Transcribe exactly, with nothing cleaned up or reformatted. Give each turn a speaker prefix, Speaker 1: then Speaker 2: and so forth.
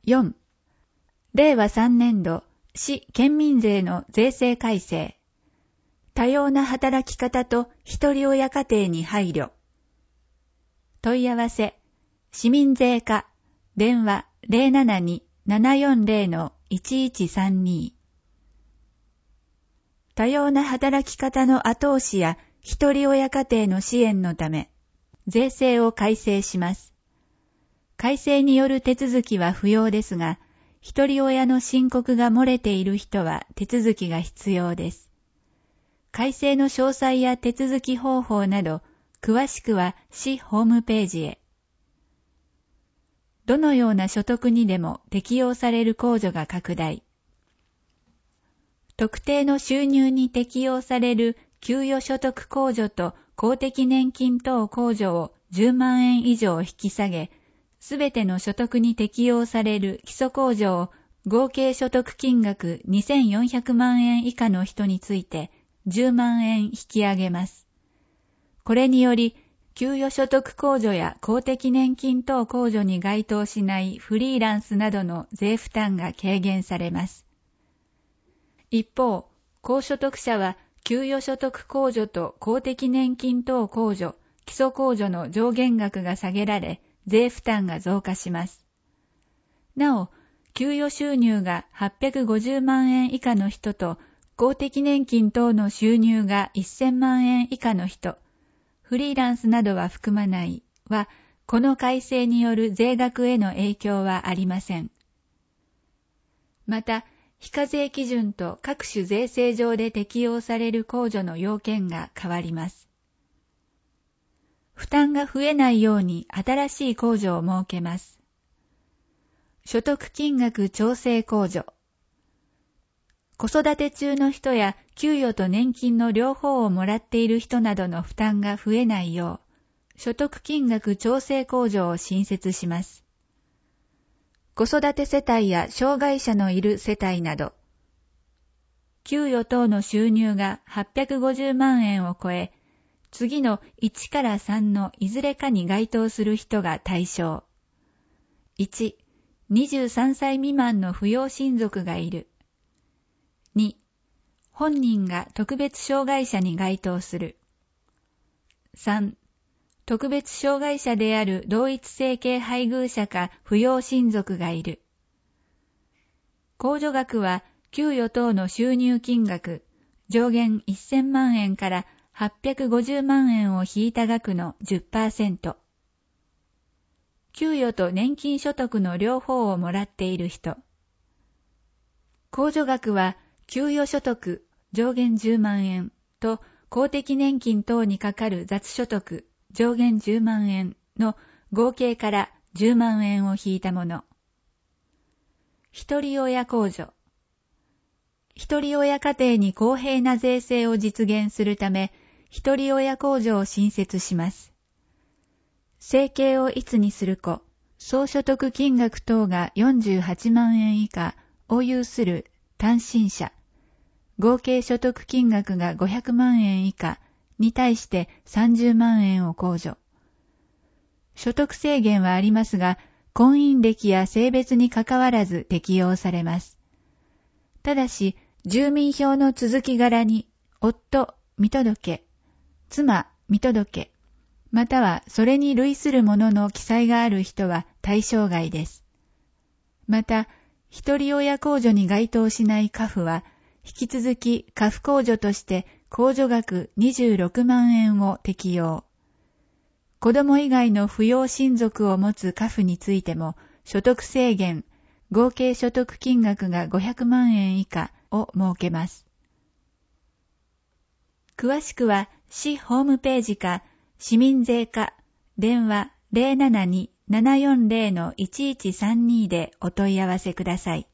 Speaker 1: よん、れいわさんねんど市県民税の税制改正。多様な働き方と一人親家庭に配慮。問い合わせ、市民税課、電話 ゼロななに ななよんゼロ のいちいちさんに。多様な働き方の後押しや一人親家庭の支援のため、税制を改正します。改正による手続きは不要ですが、一人親の申告が漏れている人は手続きが必要です。改正の詳細や手続き方法など、詳しくは市ホームページへ。どのような所得にでも適用される控除が拡大。特定の収入に適用される給与所得控除と公的年金等控除をじゅうまんえん以上引き下げ、すべての所得に適用される基礎控除を合計所得金額にせんよんひゃくまんえん以下の人についてじゅうまんえん引き上げます。これにより、給与所得控除や公的年金等控除に該当しないフリーランスなどの税負担が軽減されます。一方、高所得者は給与所得控除と公的年金等控除、基礎控除の上限額が下げられ、税負担が増加します。なお、給与収入がはっぴゃくごじゅうまんえん以下の人と、公的年金等の収入がせんまんえん以下の人、フリーランスなどは含まないは、この改正による税額への影響はありません。また、非課税基準と各種税制上で適用される控除の要件が変わります。負担が増えないように新しい控除を設けます。所得金額調整控除。子育て中の人や給与と年金の両方をもらっている人などの負担が増えないよう、所得金額調整控除を新設します。子育て世帯や障害者のいる世帯など、給与等の収入がはっぴゃくごじゅうまんえんを超え、次のいちからさんのいずれかに該当する人が対象。いち、にじゅうさんさい未満の扶養親族がいる。に、本人が特別障害者に該当する。さん、特別障害者である同一性系配偶者か扶養親族がいる。控除額は給与等の収入金額上限せんまんえんからはっぴゃくごじゅうまんえんを引いた額の じゅっパーセント。給与と年金所得の両方をもらっている人。控除額は給与所得上限じゅうまんえんと公的年金等にかかる雑所得上限じゅうまんえんの合計からじゅうまんえんを引いたもの。一人親控除。一人親家庭に公平な税制を実現するため、一人親控除を新設します。生計をいつにする子、総所得金額等がよんじゅうはちまんえん以下を有する単身者、合計所得金額がごひゃくまんえん以下に対してさんじゅうまんえんを控除。所得制限はありますが、婚姻歴や性別にかかわらず適用されます。ただし、住民票の続き柄に、夫、見届、妻、見届、またはそれに類するものの記載がある人は対象外です。また、一人親控除に該当しない家父は、引き続き家父控除として控除額にじゅうろくまんえんを適用。子供以外の扶養親族を持つ家父についても、所得制限、合計所得金額がごひゃくまんえん以下を設けます。詳しくは、市ホームページか、市民税課、電話 ゼロななに ななよんゼロ のいちいちさんに でお問い合わせください。